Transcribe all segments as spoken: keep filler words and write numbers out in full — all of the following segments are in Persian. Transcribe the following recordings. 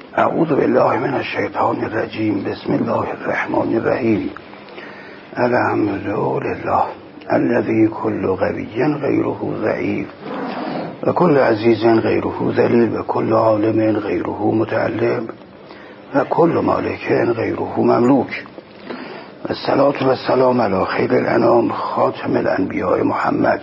اعوذ بالله من الشیطان الرجیم. بسم الله الرحمن الرحیم. الحمد لله الذي كل قوی غیره ضعیف و کل عزیز غیره ذلیل و کل عالم غیره متعلم و کل مالک غیره مملوک. و الصلاة و السلام علی خیر الانام خاتم الانبیاء محمد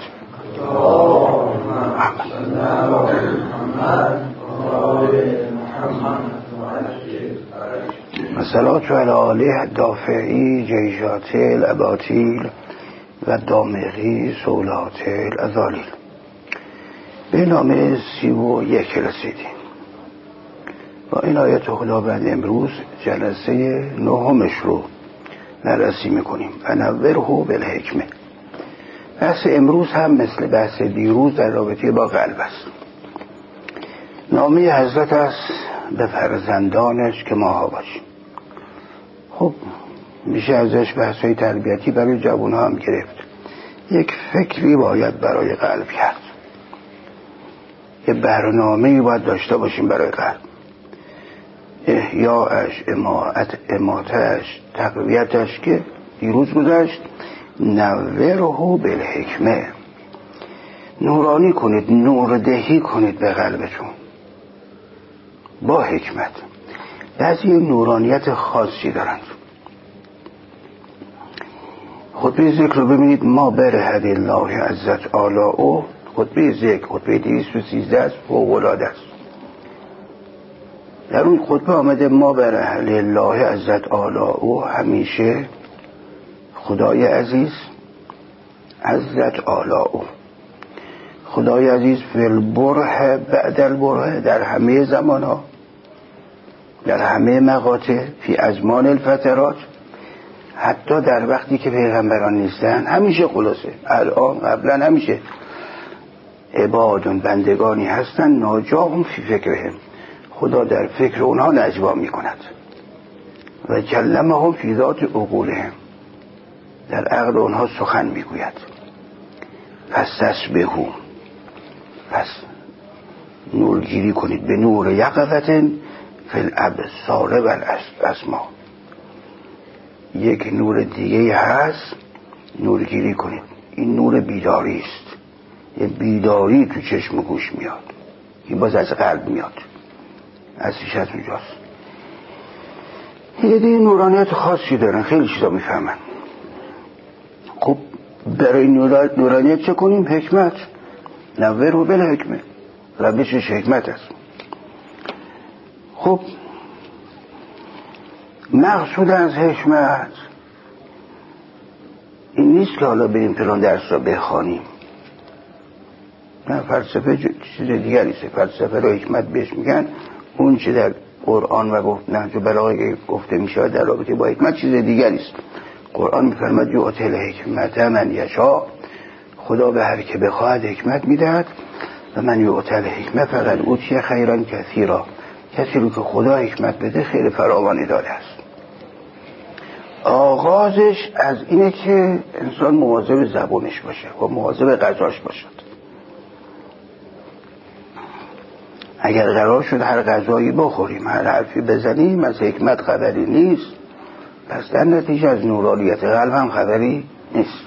و الصلاة علی آله دافعی جیشات الاباطیل و دامغی سولات الازالیل. به نام سی و یک رسیدیم. با این آیت خداوند امروز جلسه نهمش رو بررسی میکنیم. و نوره بالحکمه. بحث امروز هم مثل بحث دیروز در رابطه با قلب است. نامه حضرت است به فرزندانش که ماها باشیم. خب میشه ازش بحث‌های تربیتی برای جوان‌ها هم گرفت. یک فکری باید برای قلب کرد. یه برنامه‌ای باید داشته باشیم برای قلب. احیاءش، اماعت، اماتش، تقویتش که دیروز گذشت. نوره بالحکمه. نورانی کنید، نور دهی کنید به قلبتون با حکمت. بعضی نورانیت خاصی دارند. خطبه ذکر رو ببینید. ما برهد الله عزت آلاؤه. خطبه ذکر خطبه دویست و سیزده است. فوق‌العاده است. در اون خطبه آمده ما برهد الله عزت آلاؤه. همیشه خدای عزیز عزت آلاؤه، خدای عزیز فی البره بعد البره، در همه زمان ها، در همه مقاطع، فی ازمان الفترات، حتی در وقتی که پیغمبران نیستن همیشه. خلاصه الان قبلا همیشه عبادون بندگانی هستن ناجاهم فی فکرهم. خدا در فکر اونها نجوا می کند. و کلمهم فی ذات عقولهم، در عقل اونها سخن می گوید. پس تسبحوا، پس نورگیری کنید به نور یقظة فی الابصار و الاسماع. یک نور دیگه هست، نورگیری کنید. این نور بیداری است. یه بیداری تو چشم و گوش میاد. این باز از قلب میاد، اصلیش از اونجاست. یه دیگه نورانیت خاصی دارن، خیلی چیزا میفهمن. خب برای نورانیت چه کنیم؟ حکمت. نوره بالحکمه. روشش حکمت است. خب مقصود از حکمت این نیست که حالا بریم فلان درس را بخوانیم. نه، فلسفه چیز دیگری است. فلسفه رو حکمت بهش میگن. اون چه در قرآن و گفت نهج البلاغه گفته میشه در رابطه با حکمت چیز دیگری است. قرآن میفرماید یؤتی الحکمت من یشاء. خدا به هر که بخواهد حکمت میدهد. و من یؤتی الحکمه فقط اوتی خیرا کثیرا. کسی رو که خدا حکمت بده خیر فراوانی داره است. آغازش از اینه که انسان مواظب زبونش باشه و مواظب غذاش باشد. اگر قرار شد هر غذایی بخوریم، هر حرفی بزنیم، از حکمت خبری نیست، پس در نتیجه از نورانیت قلب هم خبری نیست.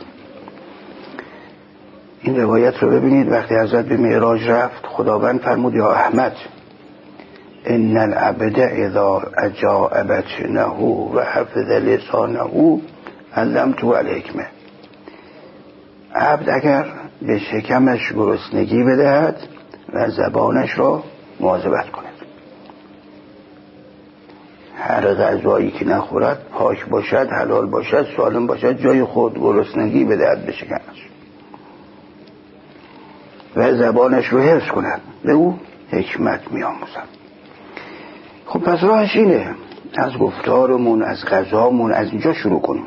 این روایت رو ببینید. وقتی حضرت به معراج رفت، خداوند فرمود یا احمد ان العبد اذا اجاء بطنه و حفظ لسانه علمته الحکمه. عبد اگر به شکمش گرسنگی بدهد و زبانش را مواظبت کند. هر غذایی که نخورد پاک باشد، حلال باشد، سالم باشد، جای خود گرسنگی بدهد به شکمش و زبانش رو حفظ کند. به او حکمت می‌آموزم. خب پس راهش اینه، از گفتارمون، از غذامون، از اینجا شروع کنیم.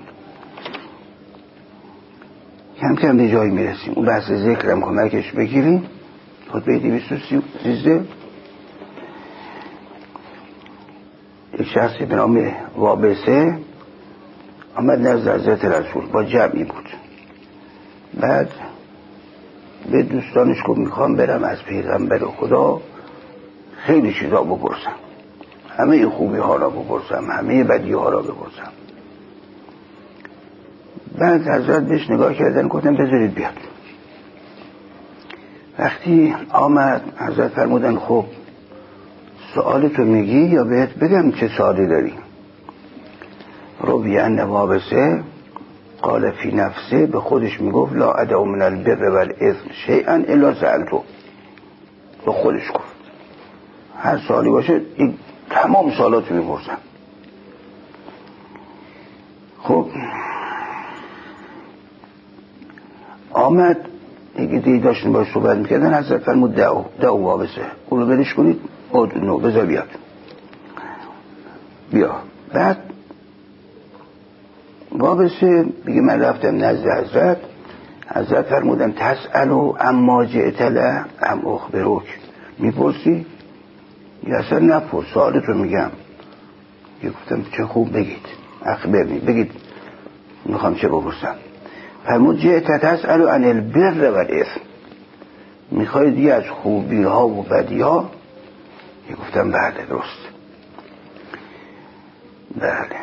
کم کم به جایی میرسیم. اون بحث ذکرم کمکش بگیریم. خطبه دویست و سیزده. یک شخصی به نام وابسه آمد نزد حضرت رسول، با جمعی بود. بعد به دوستانش گفت میخوام برم از پیغمبر خدا خیلی چیزا بپرسم. همه خوبی ها را بپرسم، همه بدی ها را بپرسم. بعد حضرت بهش نگاه کردن، گفتن بذارید بیاد. وقتی آمد حضرت فرمودن خب سوالتو میگی یا بهت بگم چه سوالی داری؟ روی ان وابسه قال فی نفسه، به خودش میگفت لا ادعو من البر والاثم شیئا الا سألته. به خودش گفت هر سوالی باشه این تمام سوالاتو میپرسم. خب آمد دیگه دیگه داشتن باش صحبت میکردن. حضرت فرمود دعو دعو وابسه، اونو برش کنید، نو بذار بیاد بیا. بعد وابسه بگه من رفتم نزد حضرت. حضرت فرمودن تسألو اما جئت له ام اخبروک، میپرسی یا اصلا نپرس، سوالت رو میگم. یه گفتم چه خوب بگید، اخبرنی، بگید میخوام چه بپرسم. فرمود جئت تسألو عن البر والاثم، میخواید یه از خوبی ها و بدی ها؟ یه گفتم بله درست، بله.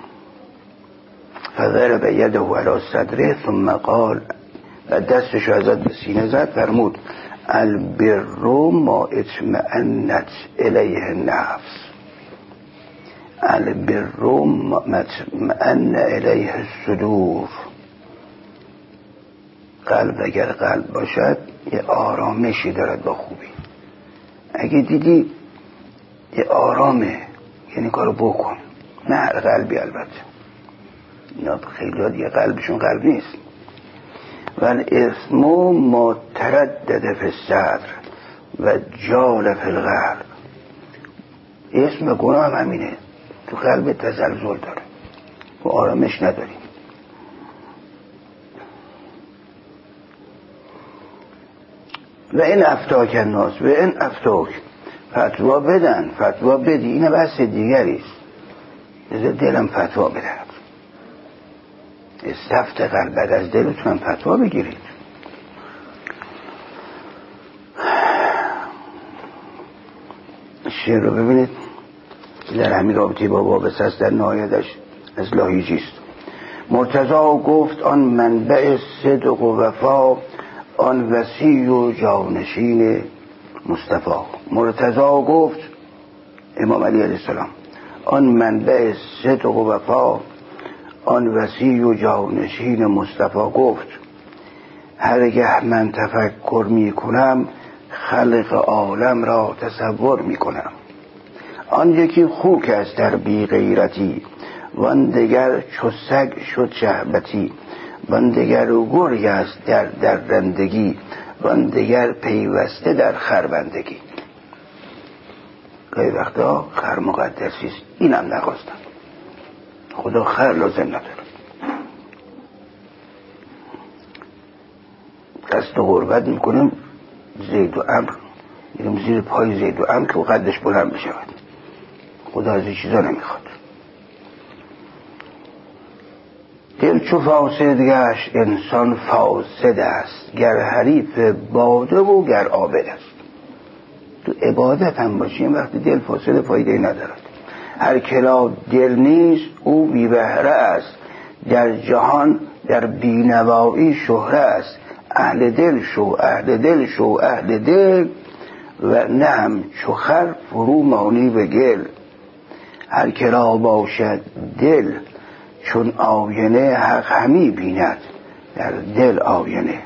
فضرب یده علی صدره ثم قال، و دستشو ازت به سینه زد، فرمود البر ما اطمئنت الیه النفس، البر ما اطمئن الیه الصدور. قلب اگر قلب باشد یه آرامشی دارد با خوبی. اگه دیدی یه آرامه یعنی کارو بکن، نه هر قلبی البته، اینا خیلی دیگه قلبشون قلب نیست. والاسم ما تردد فی الصدر و جال فی القلب. اسم گناه هم همینه، تو قلب تزلزل داره و آرامش نداری. و این افتاک الناس و این افتاک، فتوا بدن، فتوا بدی، این بحث دیگریست. بذار دلم فتوا بدهد، استفت قلبت، از دلتونم فتوا بگیرید. شعر رو ببینید در همین رابطه با وابسته است، در نهایتش از لاهیجیست. مرتضی گفت آن منبع صدق و وفا، آن وسیع و جانشین مصطفی. مرتضی گفت، امام علی علیه السلام، آن منبع صدق و وفا، آن وسیع و جانشین مصطفی گفت هرگه من تفکر می کنم خلق عالم را تصور می کنم. آن یکی خوک است در بی غیرتی، وان دگر چو سگ شد شهبتی، وان دگر گرگ است در درندگی، وان دگر پیوسته در خربندگی. گاهی وقتا خر مقدسیست، اینم نخواستم، خدا خر لازم نداره. دست غربت میکنیم زید و عمرو، میریم زیر پای زید و عمرو که قدش بلند بشود. خدا از این چیزا نمیخواد. دل چو فاسد گشت انسان فاسد است، گر حریف باده و گر عابد است. تو عبادت هم باشیم وقتی دل فاسد فایده ندارد. هر کلا دل نیست او بی بهره است، در جهان در بینوایی شهره است. اهل دل شو اهل دل شو اهل دل، و نه هم چو خر فرو مانی به گل. هر کلا باشد دل چون آینه، حق همی بیند در دل آینه.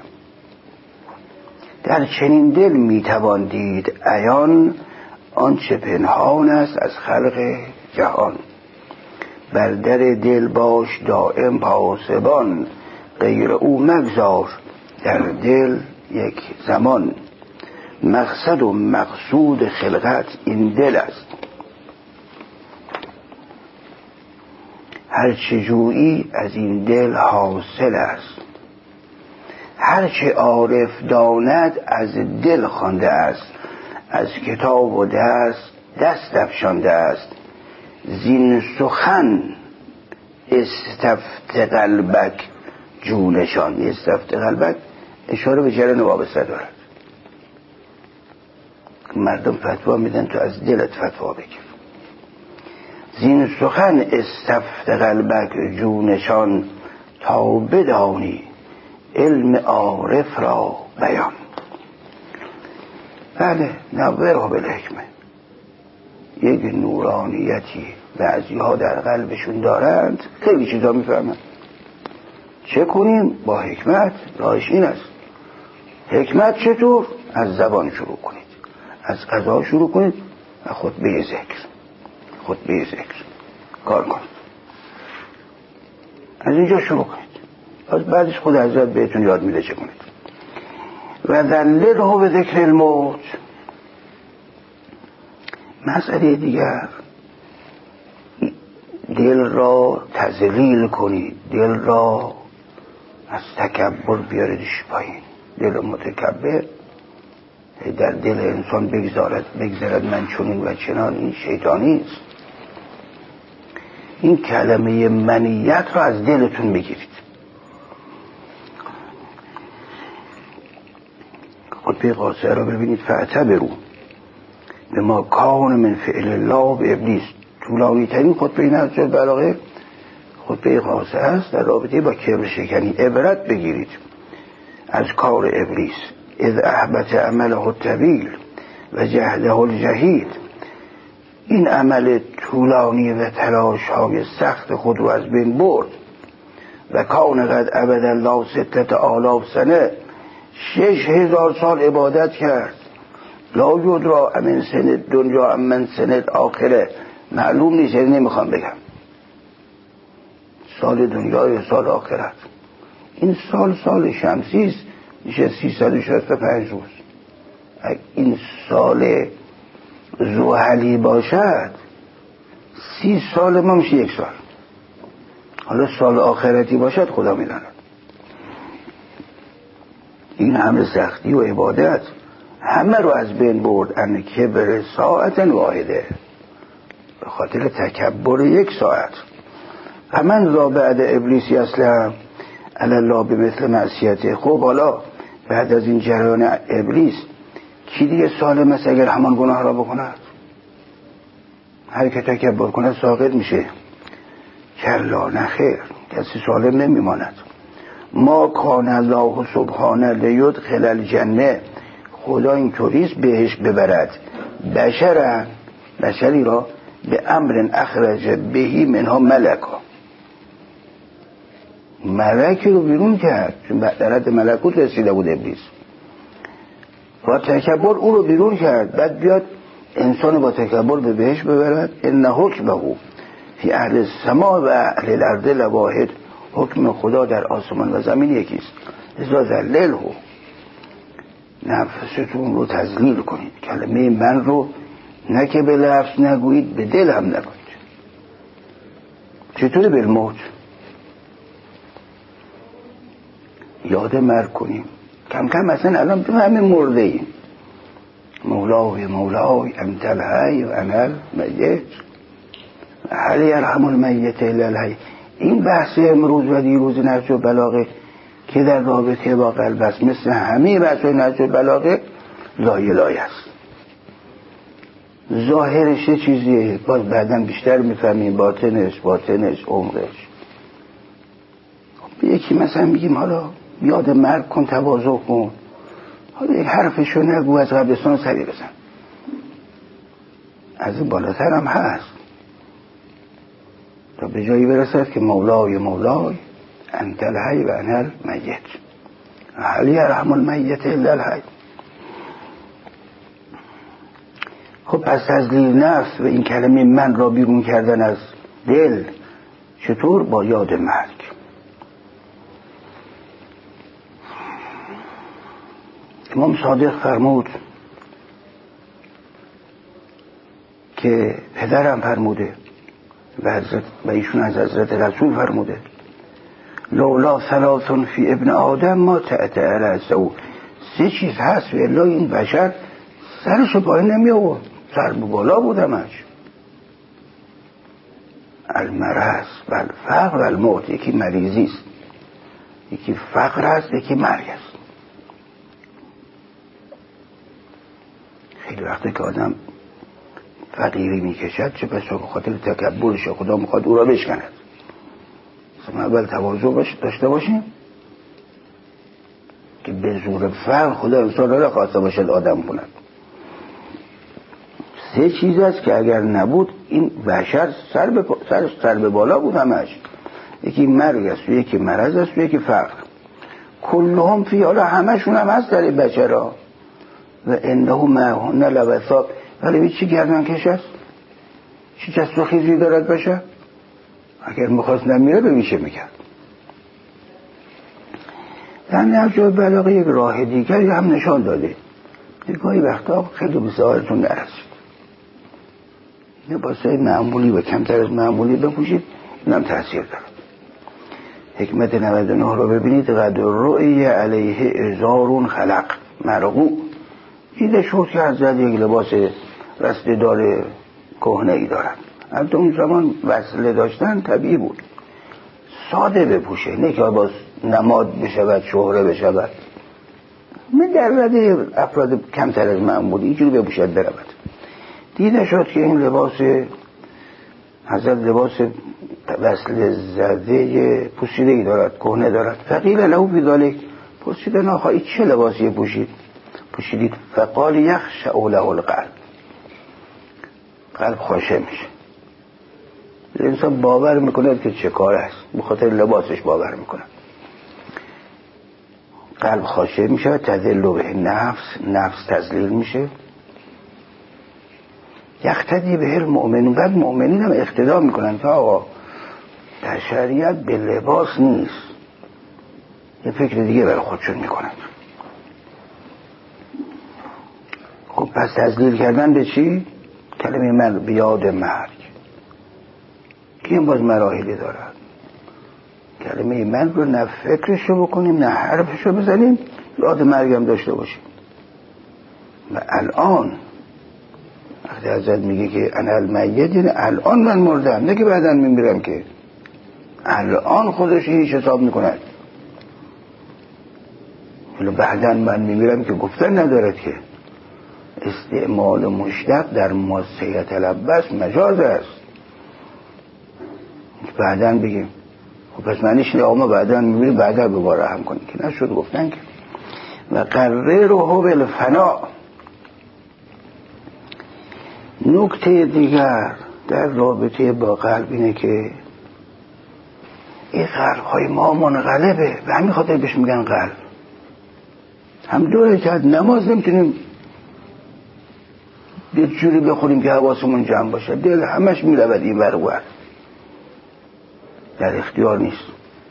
در چنین دل میتوان دید عیان، آنچه پنهان است از خلق جهان. بر در دل باش دائم پاسبان، غیر او مگذار در دل یک زمان. مقصد و مقصود خلقت این دل است، هر چه جویی از این دل حاصل است. هر چه عارف داند از دل خوانده است، از کتاب و دست دست افشانده است. زین سخن استفت قلبک جونشان. استفت قلبک اشاره به جریان وابسته دارد. مردم فتوا میدن تو از دلت فتوا بگیر. زین سخن استفت قلبک جونشان، تا بدانی علم عارف را بیان. بله نوره بالحکمه، یک نورانیتی بعضی ها در قلبشون دارند، خیلی چیزا میفهمند. چه کنیم؟ با حکمت. راهش این است. حکمت چطور؟ از زبان شروع کنید، از قضا شروع کنید و خطبه ذکر خطبه ذکر کار کنید، از اینجا شروع کنید. از بعدش خود حضرت بهتون یاد میده چه کنید. و ذلله به ذکر الموت. مسئله دیگر، دل را تذلیل کنید، دل را از تکبر بیاریدش پایین. دل متکبر در دل انسان بگذارد بگذارد من چنین و چنان، این شیطانی است. این کلمه منیت را از دلتون بگیرید. خطبه قاصر را ببینید. فاعتبروا بما کان من فعل الله به ابلیس. طولانی ترین خطبه نهج البلاغه خطبه قاصر است در رابطه با کبر شکنی. عبرت بگیرید از کار ابلیس. اذ احبط عمله الطویل و جهده الجهید. این عمل طولانی و تلاش های سخت خود رو از بین برد. و کان قد عبد الله ستت آلاف سنه، شش هزار سال عبادت کرد. لا یدرا امن سند دنیا امن سند آخره، معلوم نیست، یعنی نمیخوام بگم سال دنیا یا سال آخرت. این سال سال شمسی است، میشه سیصد و شصت و پنج روز. این سال زحلی باشد سی سال ما میشه یک سال. حالا سال آخرتی باشد خدا میداند. این همه سختی و عبادت همه رو از بین برد. ان کبر ساعت واحده، به خاطر تکبر یک ساعت. فمن ذا بعد ابلیسی اسلم علی الله به مثل معصیته. خب حالا بعد از این جریان ابلیس کی دیگه سالم است اگر همان گناه را بکند؟ هر که تکبر کند ساقط میشه. کلا نخیر، کسی سالم نمیماند. ما کان الله سبحانه لیدخل الجنه. خدا اینطوریست بهش ببرد بشرن، بشری را به امر اخرج بهی منها ملکا. ملکی رو بیرون کرد، چون به درجه ملکوت رسیده بود ابلیس. با تکبر او رو بیرون کرد. بعد بیاد انسان با تکبر به بهش ببرد. ان حکمه فی اهل السماء و اهل الارض لواحد. حکم خدا در آسمان و زمین یکیست. لذا ذلله. نفستون رو تذلیل کنید. کلمه من رو نه که به لفظ نگویید، به دل هم نگویید. چطوری بالموت؟ یاد مرگ کنیم کم کم. اصلا الان تو همین مرده ایم. مولای مولای انت الحی و انا المیت هل یرحم المیت الا الحی. این بحث امروز و دیروز نهج البلاغه که در رابطه با قلب است، مثل همه بحث نهج البلاغه لایه لایه است. ظاهرش چه چیزیه، باز بعداً بیشتر میفهمیم باطنش باطنش عمقش. یکی مثلا میگیم حالا یاد مرگ کن، تواضع کن، حالا یک حرفشو نگو، از قبرستان سری بزن. از این بالاتر هم هست تا به جایی برسد که مولای مولای انت الحی و انا المیت هل یرحم المیت الا الحی. خب پس تذلیل نفس و این کلمه من را بیرون کردن از دل چطور؟ با یاد مرگ. امام صادق فرمود که پدرم فرموده و, حضرت و ایشون از حضرت رسول فرموده لولا ثلاث فی ابن آدم ما تأتأ رأسه. سه چیز هست و الا این بشر سرشو پایین نمی آورد، سر به بالا بود همش. المرض و الفقر و الموت. یکی مریضی است، یکی فقر است، یکی مرگ است. خیلی وقته که آدم فقیری میکشد چه بسا به خاطر تکبرش خدا میخواد او را بشکند. ما اول تواضع باش داشته باشیم که به زور فقر خدا انسان را خواسته باشد آدم کند. سه چیز است که اگر نبود این بشر سر به, سر, سر به بالا بود همش. یکی مرگ است و یکی مرض است و یکی فقر. کلهم فی، حالا همشون هم هست در این بشر ها و انه معهن لوثاق، ولی چی گردن کش است؟ چی جست و خیزی دارد بشر؟ اگر میخواست نمیره به میشه میکرد. در نهج البلاغه یک راه دیگری هم نشان داده. گاهی وقتا خیلی به سوالتون نرسید، لباسای معمولی و کمتر از معمولی بپوشید، این هم تأثیر دارد. حکمت نود و نه رو ببینید. قد رؤی علیه ازارون خلق مرغو، دیده شد که حضرت یک لباس رسته دار کهنه ای دارد. البته اون زمان وصله داشتن طبیعی بود، ساده بپوشه، نه که باز نماد بشود شهره بشود. من در رده افراد کمتر از معمولی اینجوری بپوشد برود. دیده شد که این لباس حضرت لباس وصل زده پوشیده ای دارد، کهنه دارد. فقیل له فی ذلک، پرسیدن آقا این چه لباسی پوشید پوشیدید؟ فقال یخشع له القلب، قلب خاشه میشه. انسان باور میکنه که چه کار است، به خاطر لباسش باور میکنه. قلب خاشه میشه، تذل به نفس، نفس تذلیل میشه. یقتدی به المؤمنون، بعد مؤمنین هم اقتدا میکنن که آقا در شریعت به لباس نیست، یه فکر دیگه برای خودشون میکنن. خب پس تذلیل کردن به چی؟ کلمه من بیاد مرگ که این باز مراحلی دارد. کلمه من رو نه فکرشو بکنیم نه حرفشو بزنیم، یاد مرگم داشته باشیم. و الان وقتی حضرت میگه که انا المیت، یعنی الان من مردم، نه که بعداً میمیرم، که الان خودش هیچ حساب میکند. ولی بعداً من میمیرم که گفتن ندارد که. استعمال مشتق در ماسه تلبس مجاز است. بعداً بگیم خب پس معنیش نه آقا بعداً میمیریم بعداً دوباره هم کنیم، که نشد گفتن که. و قرره رو بالفنا. نکته دیگر در رابطه با قلب اینه که این قلب های ما منقلبه، به همین خاطر بهش میگن قلب. هم دو رکعت نماز نمیتونیم یه جوری بخوریم که حواسمون جمع باشه، دل همش میرود این ور ور، در اختیار نیست.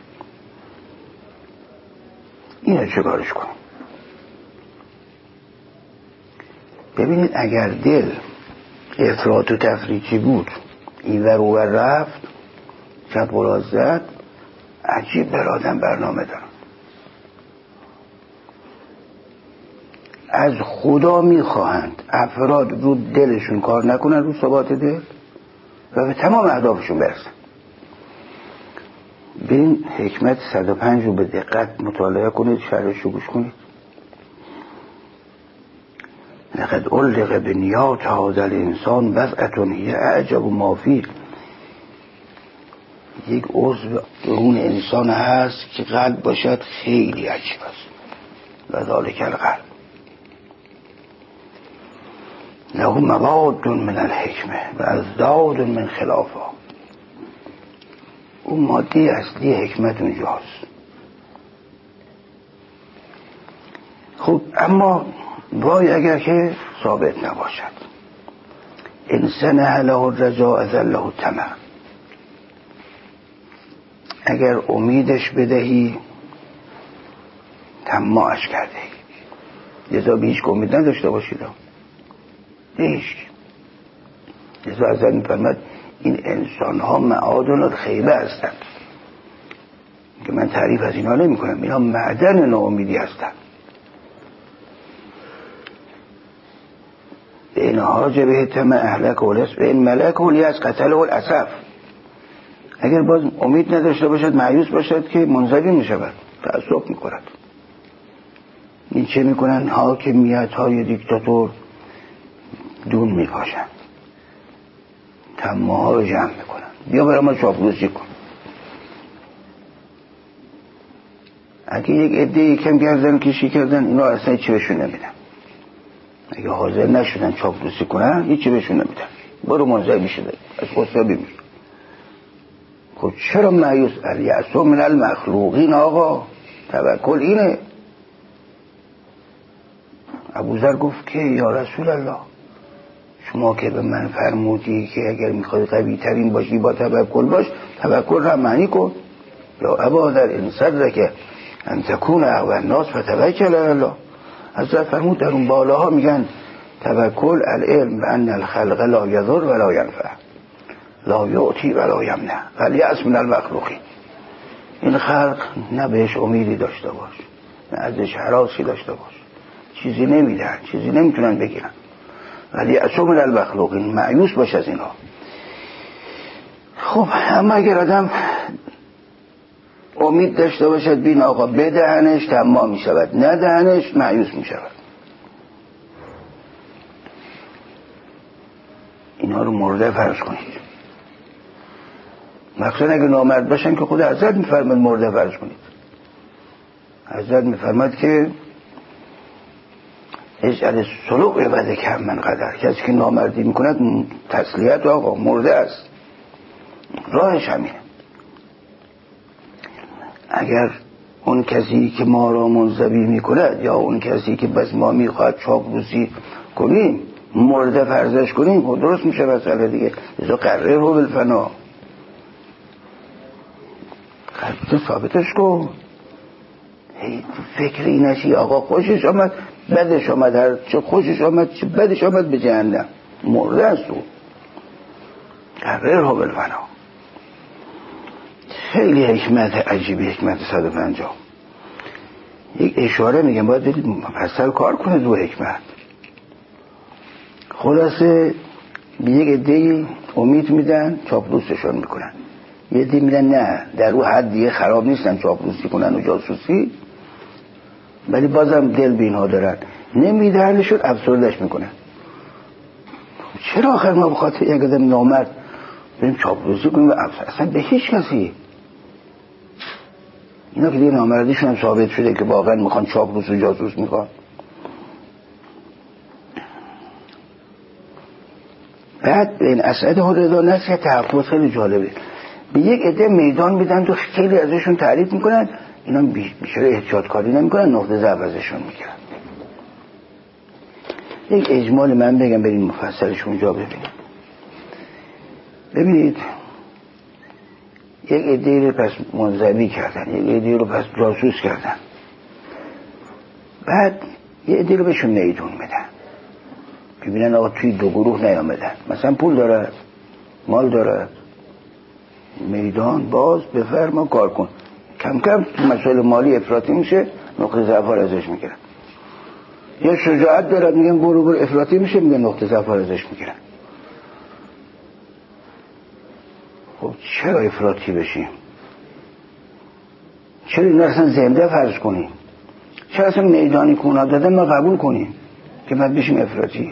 اینو چه کارش کنم؟ ببینید اگر دل افراط و تفریطی بود، این ور و ور رفت، چپ و راست زد، عجیب بر آدم برنامه دارم. از خدا میخواهند افراد رو دلشون کار نکنن، رو ثبات دل، و به تمام اهدافشون برسن. برین حکمت صد و پنج رو به دقت مطالعه کنید، شرحش رو گوش کنید. لقد علق بنیات هذا الانسان وضعة هی اعجب ما فیه. یک عضو درون انسان هست که قلب باشد خیلی عجیب است. و ذالک القلب له مواد من الحکمه و ازداد من خلافها. اون ماده اصلی حکمت اونجاست. خب اما وای اگر که ثابت نباشد. انسان له الرجاء ذله الطمع. اگر امیدش بدهی طماعش کرده، لذا به هیچ امید نداشته باشید. هیچ لذا ازت میفرمد این انسان ها معادن الخیبه هستند، که من تعریف از اینا نمی کنم، اینا معدن ناامیدی هستند. این حاجه به تم اهلک و لس به این ملک و لیاز قتل و الاسف. اگر باز امید نداشته باشد، مایوس باشد، که منزوی می شود، تعصب می کند. این چه می کنن؟ حاکمیت های دیکتاتور دون می پاشند. تماها رو جمع میکنن، بیا برای ما چاپلوسی کن. اگه یک عده یکم گردن کشی کردن، اینا اصلا هیچی بهشون نمیدن. اگه حاضر نشدن چاپلوسی کنن، هیچی بهشون نمیدن. برو منزوی شده از خسرابی میشه. خب چرا مایوس؟ الیأس من المخلوقین. آقا توکل اینه. ابوذر گفت که یا رسول الله، شما که به من فرمودی که اگر میخوای قوی ترین باشی با توکل باش، توکل را معنی کن. یا ابوذر ان صدرک ان تکون اقوی الناس فتوکل علی الله. حضرت فرمود در اون بالاها میگن توکل العلم بان الخلق لا یضر ولا ینفع لا یعطی ولا یمنع الیأس من المخلوقین. این خلق نه بهش امیدی داشته باش، نه ازش هراسی داشته باش، چیزی نمیدن، چیزی نمیتونن بگیرن. الیأس من المخلوقین، مایوس باش از اینا. خب اما اگر آدم امید داشته باشد بین آقا بدهنش تمام می شود، ندهنش مایوس می شود. اینا رو مرده فرض کنید. مخصوصا اگه نامرد باشن که خود حضرت می فرمد مرده فرض کنید. حضرت می فرمد که اجعل سلوک عبده کم من قدر. کسی که نامردی می کند تسلیت آقا مرده است، راهش همینه. اگر اون کسی که ما را منزوی می کند یا اون کسی که بس ما می خواهد چاپلوسی کنیم مرده فرضش کنیم، خود درست میشه مسئله دیگه. ازا قرره رو بالفنا قرده ثابتش کن. هی فکر اینشی آقا خوشش آمد بدش آمد، هر چه خوشش آمد چه بدش آمد به جهنم، مرده است او. قرره رو بالفنا. خیلی حکمت عجیبی، حکمت صد و پنجاه. یک اشاره میگم باید برید مفصل کار کنید رو حکمت. خلاصه به یک عده امید میدن چاپلوسشون میکنن، یه عده میدن نه در او حد دیگه خراب نیستن چاپلوسی کنن و جاسوسی، ولی بازم دل به اینها دارن، نمیدهنشون افسردش میکنن. چرا آخر ما بخاطر یک آدم نامرد بریم چاپلوسی کنیم و اصلا به هیچ کسی؟ اینا که دیگه نامردیشون هم ثابت شده که واقعا میخوان چاپلوس و جاسوس میخوان. بعد این اسعد حضرت نصر تحفظ خیلی جالبه. به یک عده میدان میدن تو خیلی ازشون تعریف میکنن، اینا بیشتر احتیاط کاری نمیکنن، نقطه ضعف ازشون میگیرن. یک اجمال من بگم بریم مفصلش اونجا ببینیم. ببینید یک عده رو پس منزوی کردن، یک عده رو پس جاسوس کردن، بعد یک عده رو بهشون میدون میدن، ببینن آقا توی دو گروه نیامدن، مثلا پول داره، مال داره، میدان باز بفرما کار کن. کم کم مسائل مالی افراطی میشه، نقطه ضعف ازش میگیرن. یا شجاعت دارد میگن برو برو، افراطی میشه میگن نقطه ضعف ازش میگیرن. خب چرا افراطی بشیم؟ چرا این اصلا زنده فرض کنیم؟ چرا اصلا میدانی که اونا دادن ما قبول کنیم که بعد بشیم افراطی؟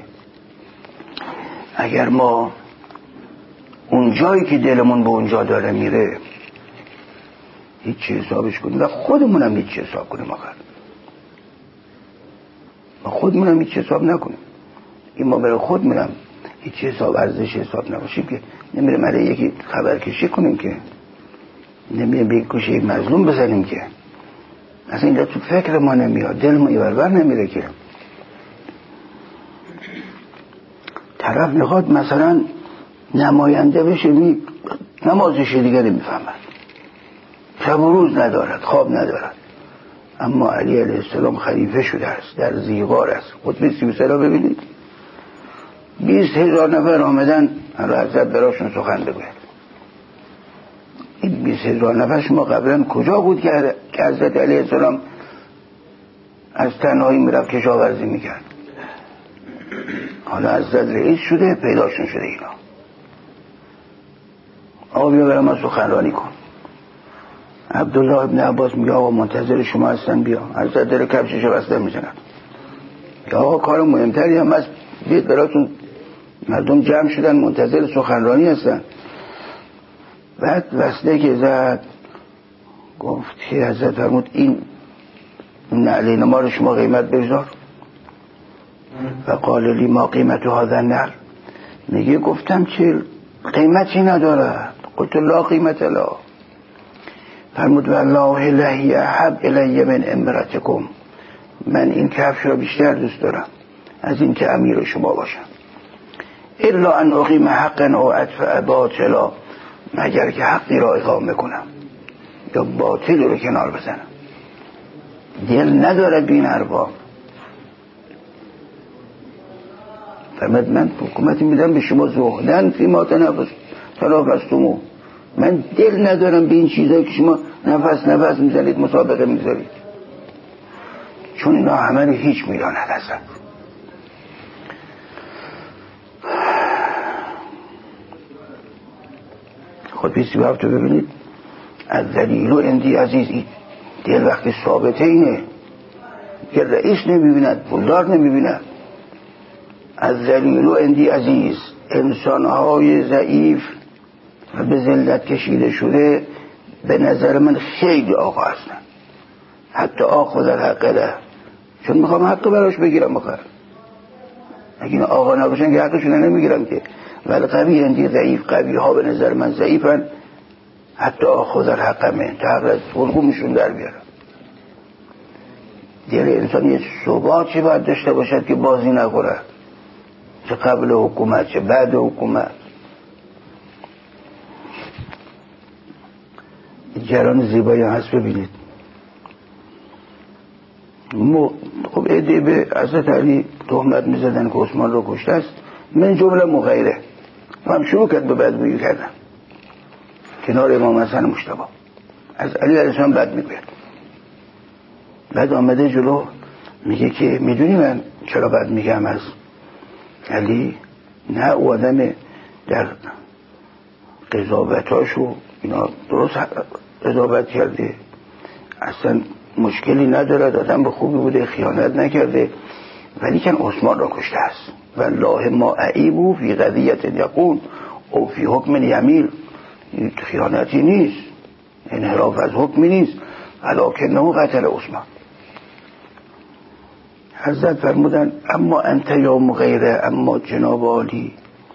اگر ما اون جایی که دلمون به اونجا داره میره هیچی حسابش کنیم و خودمون هم هیچی حساب کنیم، آخر ما خودمون هم هیچی حساب نکنیم. این ما برای خودمون هم هیچی حساب ارزش حساب نباشیم که نمیریم علیه یکی خبرکشی کنیم، که نمیریم به یک کشه یک مظلوم بزنیم، که اصلا این تو فکر ما نمیاد، دل ما ایورور نمیره. که طرف میخواد مثلا نماینده بشه، می نمازش دیگه نمیفهمد، شب و روز ندارد، خواب ندارد، اما علی علیه السلام خلیفه شده است، در زیغار است. خطبه سی و سه را ببینید، بیست هزار نفر آمدن حضرت براشون سخن بگوید. این بیست هزار نفر شما قبلا کجا بود که حضرت علیه السلام از تنهایی میرفت کشاورزی میکرد؟ حالا حضرت رئیس شده، پیداشون شده اینا. آقا بیا برای ما سخنرانی کن. عبدالله ابن عباس میگه آقا منتظر شما هستن، بیا. حضرت داره کفششو بسته میزند، آقا کار مهمتری هم هست، بیاد براتون مردم جمع شدن منتظر سخنرانی هستن. بعد وصله که زد گفت که حضرت فرمود این نعلین ما رو شما قیمت بگذار. و قال لی ما قیمت هذا النعل، میگه گفتم چه قیمتی نداره. قلت لا قیمت لا. فرمود والله لهی احب الی من امرتکم، من این کفش را بیشتر دوست دارم از این که امیر شما باشم. الا ان اقیم حقا او ادفع باطلا، مگر که حقی را اقامه کنم یا باطل رو کنار بزنم. دل نداره بین ارباب. فرمود من حکومتی میدم به شما زهدن فی ما تنفس تنافستمو، من دل ندارم به این چیزایی که شما نفس نفس میزنید مسابقه میذارید، چون اینا همه هیچ میداند هستن. خود بیستی به هفته ببینید از دلیل و اندی عزیزی دل وقتی ثابته اینه که رئیس نمیبیند پولدار نمیبیند. از دلیل و اندی عزیز انسانهای ضعیف و به ذلت کشیده شده به نظر من خیلی آقا هستن، حتی آقا در حقه ده، چون میخوام حق براش بگیرم بخیر. اگه آقا نباشن که حقشون نمیگیرم که. ولی قوی اندی ضعیف، قوی ها به نظر من ضعیفن، حتی آقا در حقه من تا حق از حلقومشون در بیارم. دل انسان یه ثباتی باید داشته باشد که بازی نکنه، چه قبل حکومت چه بعد حکومت. جران زیبایی هست ببینید. خب ایده به حضرت علی تهمت میزدن که عثمان رو کشته است، من جمله مغیره و هم شروع کرد به بدگویی کردن کنار امام حسن مجتبی. از علی علیه السلام بد میگوید. بعد آمده جلو میگه که میدونی من چرا بد میگم از علی؟ نه او آدم در قضاوتاشو اینا درست قضاوت کرده، اصلا مشکلی نداره، آدم به خوبی بوده، خیانت نکرده، ولی کن عثمان را کشته است. والله ما اعیبو فی قضیت یقون او فی حکم یمیل، خیانتی نیست، انحراف از حکمی نیست، ولکنه قتل عثمان. حضرت فرمودن اما انت یا مغیره، اما جناب عالی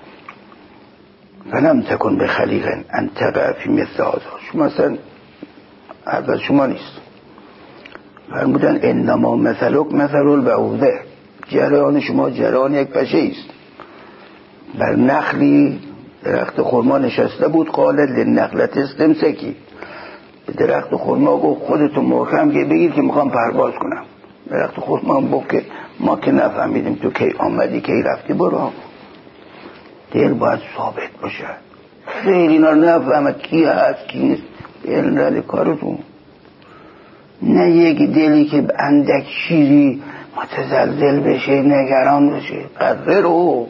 فلم تکن به خلیقن انت فی مثل هذا، شما اصلا اول شما نیست. فرمودن انما مثلک مثل البعوضه، جریان شما جریان یک پشه است. بر نخلی درخت خرما نشسته بود، قال للنخلة استمسکی، به درخت خرما گفت خودتو محکم که بگیر که میخوام پرواز کنم. درخت خرما گفت که ما که نفهمیدیم تو کی آمدی کی رفتی، برو. دل باید ثابت باشه، خیلی اینا نفهمد کی هست کی نیست، دل رد کارتون. نه یک دلی که اندک چیزی متزلزل بشه نگران بشه، قدر رو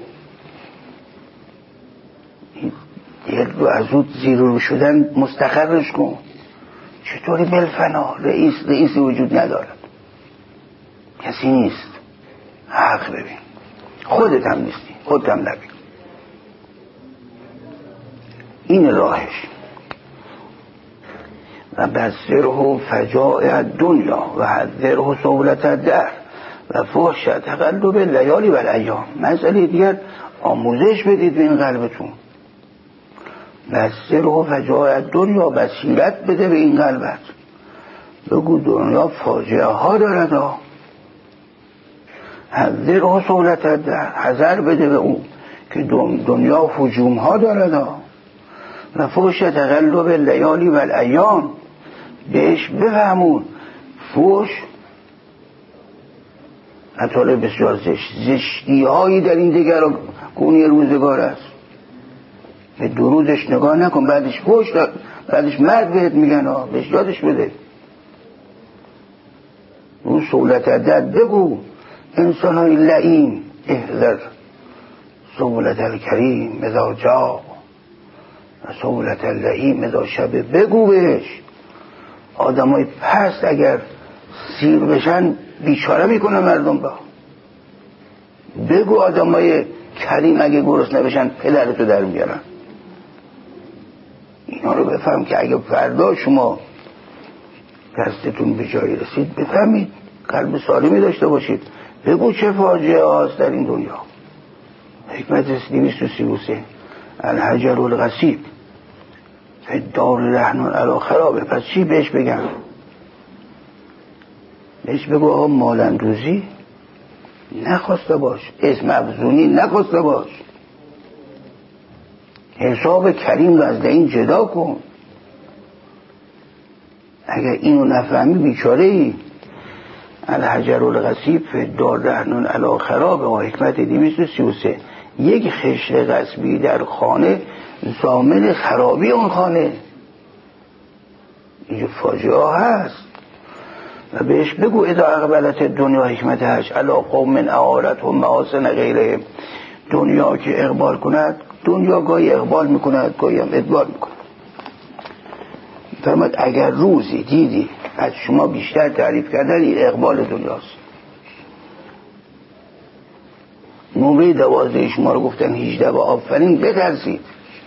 دل رو از اون زیر رو شدن مستقرش کن. چطوری بلفنا رئیس رئیس وجود ندارد، کسی نیست، حق ببین، خودت هم نیستی، خودت هم نبین. این راهش. و بسره فجائع دنیا و حذره سهولت الدهر و فحش تقلب لیالی و الایام. مسئله دیگر آموزش بدید به این قلبتون. بسره فجائع دنیا، بصیرت بده به این قلبت، بگو دنیا فاجعه ها دارد، حذره سهولت الدهر، حذر بده به اون که دنیا فجوم ها دارد، و فحش تقلب لیالی و الایام، بهش بفهمون. فوش اطلاع بسیار زشت، زشتی هایی در این دیگر گونی روزگار است. به درودش نگاه نکن، بعدش فوش بعدش مرد بهت میگن ها، بهش یادش بده. اون سهولت عدد بگو انسان های لعین احذر سهولت الکریم اذا جا و سهولت اللعین اذا شب. بگو بهش آدم های پست اگر سیر بشن بیچاره میکنه مردم با. بگو آدم های کریم اگه گرسنه بشن پدرتو در میارن. اینا رو بفهم که اگه فردا شما دستتون به جایی رسید بفهمید، قلب سالمی داشته باشید. بگو چه فاجعه هاست در این دنیا. حکمت دویست و سی و سه الحجر الغصیب فی الدار لحن علی خرابه. پس چی بهش بگم؟ بهش بگو آقا مالندوزی نخواسته باش، اسم افزونی نخواسته باش، حساب کریم رو از این جدا کن. اگر اینو نفهمی بیچاره ای. الحجر الغصیب فی الدار لحن علی خرابه و حکمت دویست و سی و سه. یک خشت غصبی در خانه ضامن خرابی اون خانه. اینجا فاجعه هست. و بهش بگو اذا اقبلت دنیا حکمتش علی قوم اعارت و محاسن غیره. دنیا که اقبال کند، دنیا گاهی اقبال میکند گاهی هم ادبار میکند. فرمود اگر روزی دیدی از شما بیشتر تعریف کردن، این اقبال دنیاست. نمره دوازده شما رو گفتن هجده و آفرین، بترسید.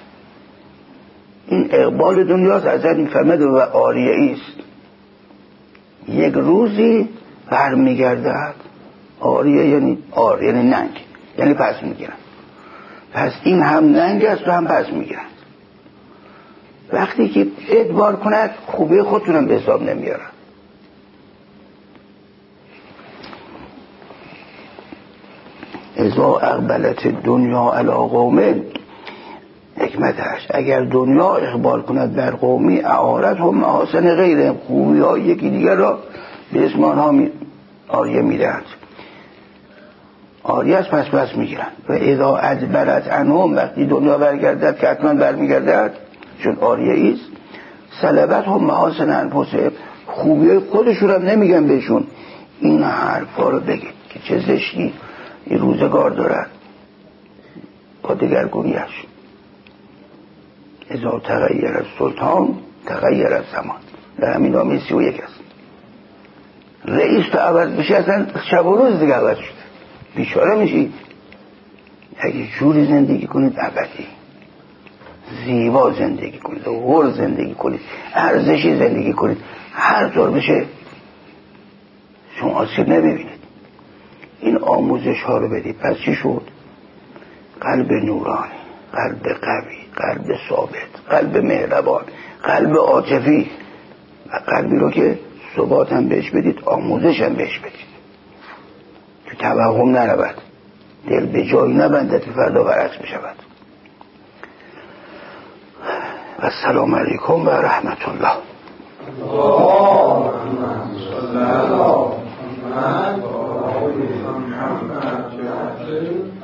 این اقبال دنیاست. از این فرمود و آریه ایست، یک روزی بر میگردد. آریه یعنی آر یعنی ننگ، یعنی پس میگیرن. پس این هم ننگ است و هم پس میگیرن. وقتی که ادبار کند خوبه خودتونم به حساب نمیارن. اذا اقبلت دنیا علی قوم حکمتش. اگر دنیا اقبال کند بر قومی اعارت هم محاسن غیره. خوبی ها یکی دیگر را به اسم آنها می... آریه میدهند. آریه از پس پس میگیرند. و اذا ادبرت عنهم، وقتی دنیا برگردد که حتما برمیگردد چون آریه ایست، سلبت هم محاسن انفسهم، خوبی خودشون هم نمیگن بهشون. این حرفا رو بگید که چه زشتی این روزگار دارد با دگرگونیش. اذا تغییر السلطان تغییر الزمان. در همین نامه سی و یک است. رئیس تو عوض بشه اصلا شب و روز دیگه عوض شده، بیچاره میشید. اگه جوری زندگی کنید ابدی، زیبا زندگی کنید، غور زندگی کنید، ارزشی زندگی کنید، هر طور بشه شما آسیب نمیبینید. این آموزش ها رو بدید. پس چی شد؟ قلب نورانی، قلب قوی، قلب ثابت، قلب مهربان، قلب عاطفی، و قلبی رو که ثبات هم بهش بدید، آموزش هم بهش بدید، تو توهم نرود، دل به جایی نبندد که فردا برعکس بشود. و السلام علیکم و رحمت الله. اللهم صل علی محمد و آل محمد.